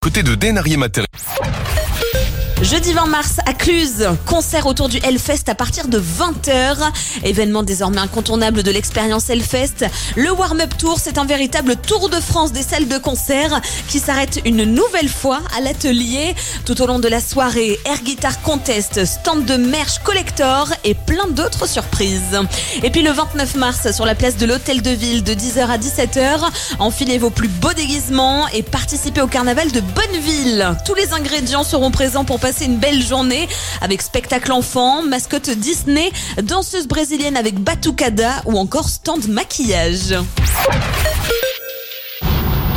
côté de Denarier Matériel. Jeudi 20 mars à Cluse, concert autour du Hellfest à partir de 20h. Événement désormais incontournable de l'expérience Hellfest. Le warm-up tour, c'est un véritable tour de France des salles de concert qui s'arrête une nouvelle fois à l'atelier. Tout au long de la soirée, Air Guitar Contest, stand de merch collector et plein d'autres surprises. Et puis le 29 mars, sur la place de l'Hôtel de Ville de 10h à 17h, enfilez vos plus beaux déguisements et participez au carnaval de Bonneville. Tous les ingrédients seront présents pour passer une belle journée avec spectacle enfant, mascotte Disney, danseuse brésilienne avec batucada ou encore stand maquillage.